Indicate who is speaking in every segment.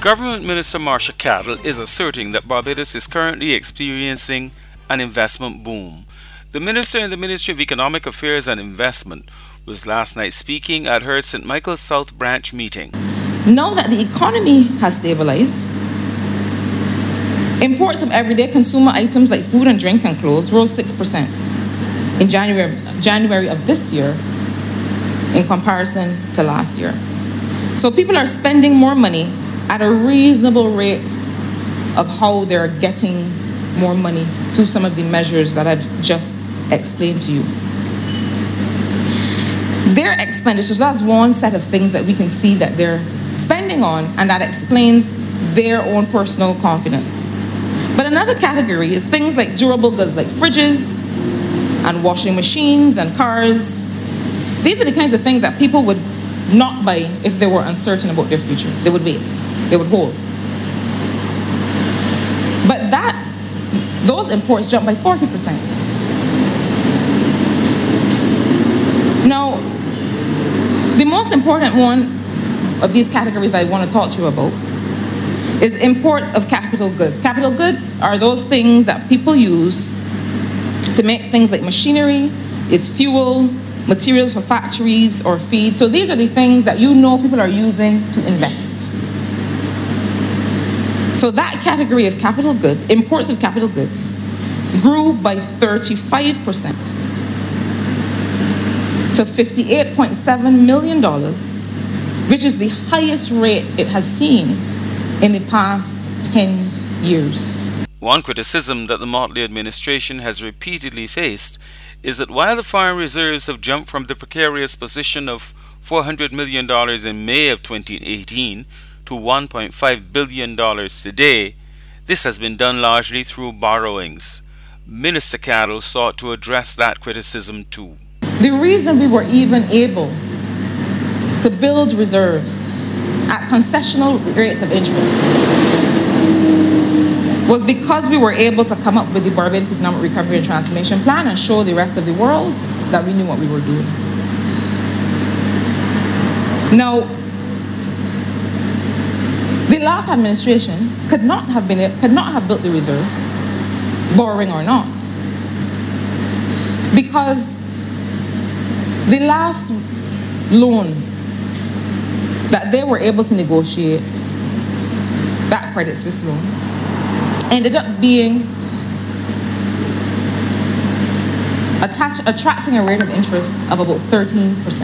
Speaker 1: Government Minister Marcia Cattle is asserting that Barbados is currently experiencing an investment boom. The minister in the Ministry of Economic Affairs and Investment was last night speaking at her St. Michael's South Branch meeting.
Speaker 2: Now that the economy has stabilized, imports of everyday consumer items like food and drink and clothes rose 6% in January of this year in comparison to last year. So people are spending more money at a reasonable rate of how they're getting more money through some of the measures that I've just explained to you. Their expenditures, that's one set of things that we can see that they're spending on, and that explains their own personal confidence. But another category is things like durable goods like fridges and washing machines and cars. These are the kinds of things that people would not buy if they were uncertain about their future. They would wait. They would hold. But those imports jumped by 40%. Now, the most important one of these categories I want to talk to you about is imports of capital goods. Capital goods are those things that people use to make things like machinery, is fuel, materials for factories or feed. So these are the things that people are using to invest. So that category of capital goods, imports of capital goods, grew by 35% to $58.7 million, which is the highest rate it has seen in the past 10 years.
Speaker 1: One criticism that the Motley administration has repeatedly faced is that while the foreign reserves have jumped from the precarious position of $400 million in May of 2018 to $1.5 billion today, this has been done largely through borrowings. Minister Cattle sought to address that criticism too.
Speaker 2: The reason we were even able to build reserves at concessional rates of interest was because we were able to come up with the Barbados Economic Recovery and Transformation Plan and show the rest of the world that we knew what we were doing. Now, the last administration could not have built the reserves, borrowing or not, because the last loan that they were able to negotiate, that Credit Suisse loan, ended up being attracting a rate of interest of about 13%.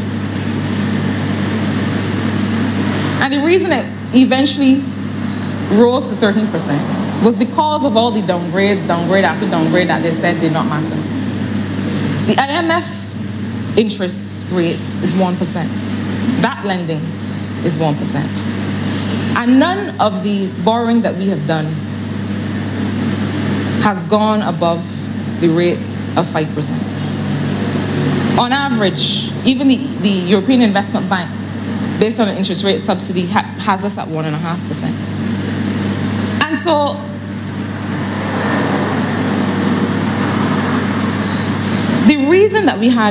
Speaker 2: And the reason it eventually rose to 13% was because of all the downgrade after downgrade that they said did not matter. The IMF interest rate is 1%. That lending is 1%. And none of the borrowing that we have done has gone above the rate of 5%. On average, even the European Investment Bank, based on an interest rate subsidy, has us at 1.5%. And so, the reason that we had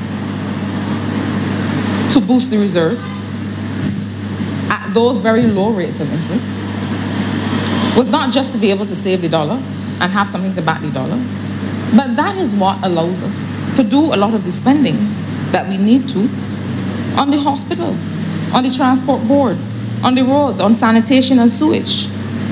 Speaker 2: to boost the reserves at those very low rates of interest was not just to be able to save the dollar and have something to back the dollar, but that is what allows us to do a lot of the spending that we need to on the hospital, on the transport board, on the roads, on sanitation and sewage.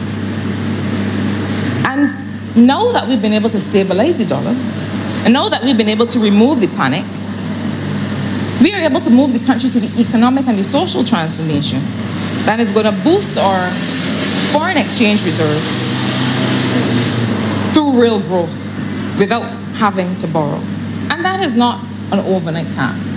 Speaker 2: And now that we've been able to stabilize the dollar, and now that we've been able to remove the panic, we are able to move the country to the economic and the social transformation that is going to boost our foreign exchange reserves through real growth without having to borrow. And that is not an overnight task.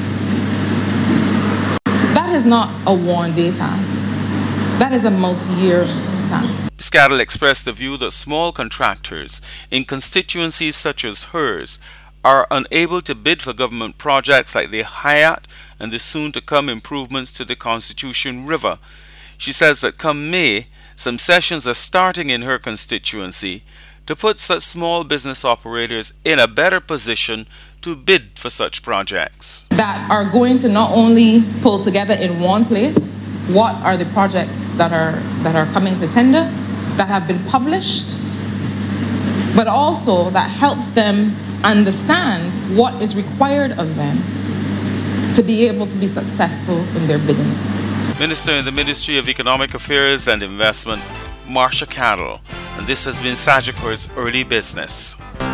Speaker 2: That is not a one-day task. That is a multi-year task.
Speaker 1: Cattle expressed the view that small contractors in constituencies such as hers are unable to bid for government projects like the Hayat and the soon-to-come improvements to the Constitution River. She says that come May, some sessions are starting in her constituency to put such small business operators in a better position to bid for such projects.
Speaker 2: That are going to not only pull together in one place, what are the projects that are coming to tender, that have been published, but also that helps them understand what is required of them to be able to be successful in their bidding.
Speaker 1: Minister in the Ministry of Economic Affairs and Investment, Marsha Cattle, and this has been Sagicor's Early Business.